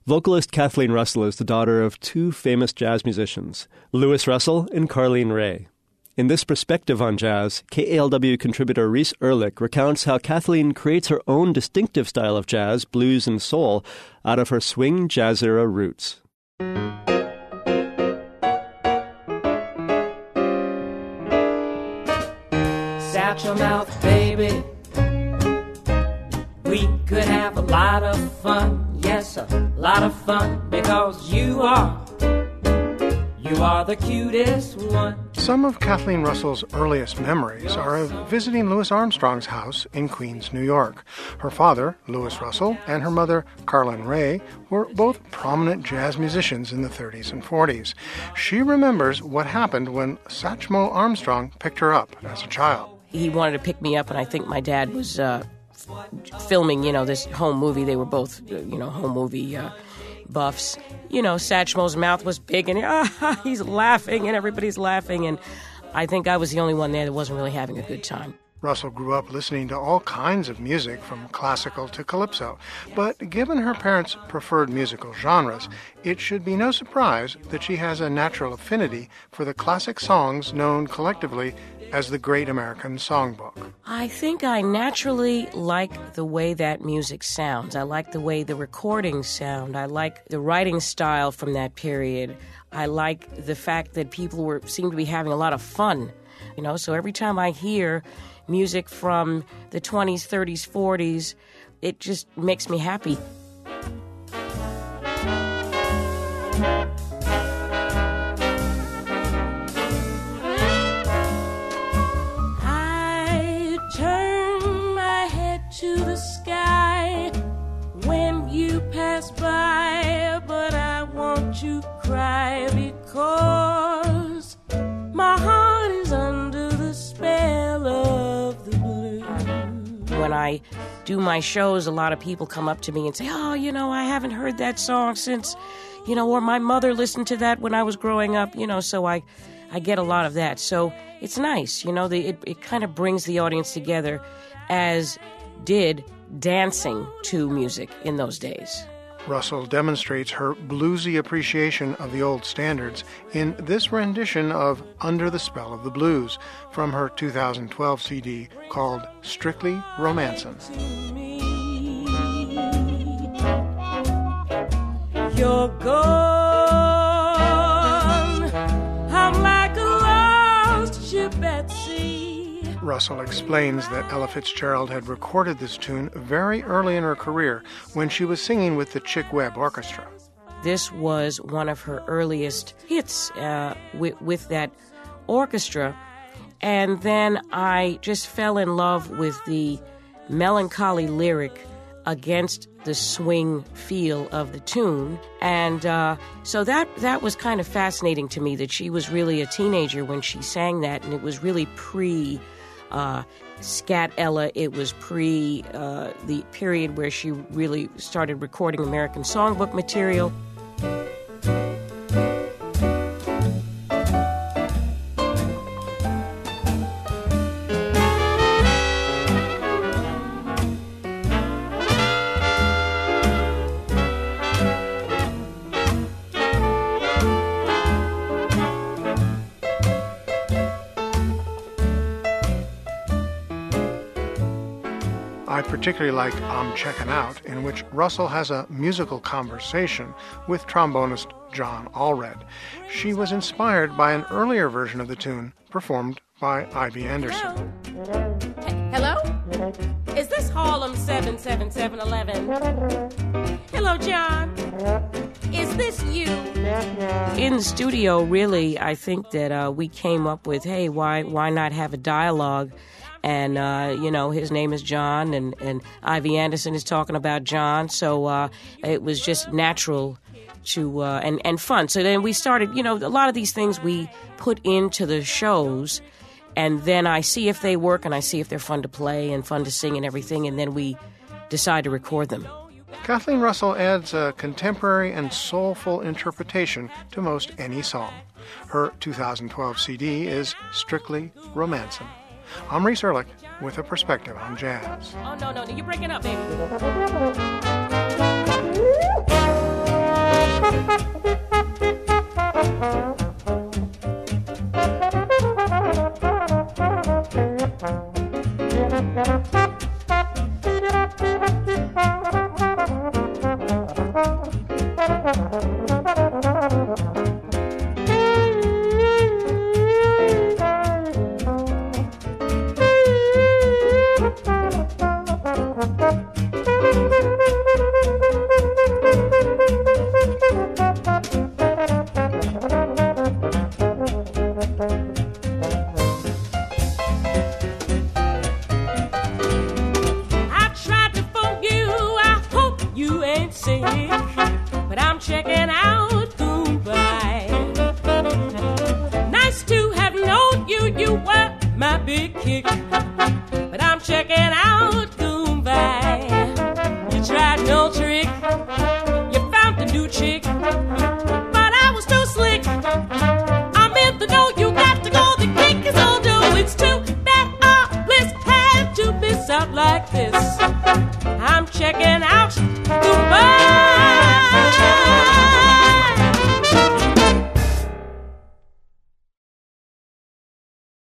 Vocalist Kathleen Russell is the daughter of two famous jazz musicians, Louis Russell and Carlene Ray. In this perspective on jazz, KALW contributor Reese Ehrlich recounts how Kathleen creates her own distinctive style of jazz, blues, and soul out of her swing jazz-era roots. Out your mouth, baby. We could have a lot of fun, yes, a lot of fun, because you are the cutest one. Some of Kathleen Russell's earliest memories are of visiting Louis Armstrong's house in Queens, New York. Her father, Louis Russell, and her mother, Carlene Ray, were both prominent jazz musicians in the 30s and 40s. She remembers what happened when Satchmo Armstrong picked her up as a child. He wanted to pick me up, and I think my dad was filming, this home movie. They were both, home movie buffs. Satchmo's mouth was big, and he's laughing, and everybody's laughing, and I think I was the only one there that wasn't really having a good time. Russell grew up listening to all kinds of music, from classical to calypso. But given her parents' preferred musical genres, it should be no surprise that she has a natural affinity for the classic songs known collectively as the Great American Songbook. I think I naturally like the way that music sounds. I like the way the recordings sound. I like the writing style from that period. I like the fact that people seem to be having a lot of fun. So every time I hear music from the 20s, 30s, 40s, it just makes me happy. I turn my head to the sky when you pass by, but I want to cry because my heart is under the spell of the blues. When I do my shows, a lot of people come up to me and say, I haven't heard that song since, or my mother listened to that when I was growing up, so I get a lot of that. So it's nice, it kind of brings the audience together, as did dancing to music in those days. Russell demonstrates her bluesy appreciation of the old standards in this rendition of Under the Spell of the Blues from her 2012 CD called Strictly Romancin'. You're gone, I'm like a lost ship at sea. Russell explains that Ella Fitzgerald had recorded this tune very early in her career when she was singing with the Chick Webb Orchestra. This was one of her earliest hits with that orchestra. And then I just fell in love with the melancholy lyric against the swing feel of the tune. And so that was kind of fascinating to me, that she was really a teenager when she sang that, and it was really Scat Ella. It was pre the period where she really started recording American Songbook material. I particularly like I'm Checkin' Out, in which Russell has a musical conversation with trombonist John Allred. She was inspired by an earlier version of the tune performed by Ivy Anderson. Hello? Is this Harlem 77711? Hello, John. Is this you? In the studio, really, I think that we came up with, hey, why not have a dialogue? And, his name is John, and Ivy Anderson is talking about John. So it was just natural to and fun. So then we started, a lot of these things we put into the shows, and then I see if they work, and I see if they're fun to play and fun to sing and everything, and then we decide to record them. Kathleen Russell adds a contemporary and soulful interpretation to most any song. Her 2012 CD is Strictly Romancin'. I'm Reese Ehrlich with a perspective on jazz. Oh, no, you're breaking up, baby. But I'm checking out Goodbye. Nice to have known you, you were my big kick. But I'm checking out Goodbye. You tried no trick, you found a new chick, but I was too slick. I'm in the know, you got to go, the kick is on do. It's too bad our bliss had to miss out like this. I'm checking out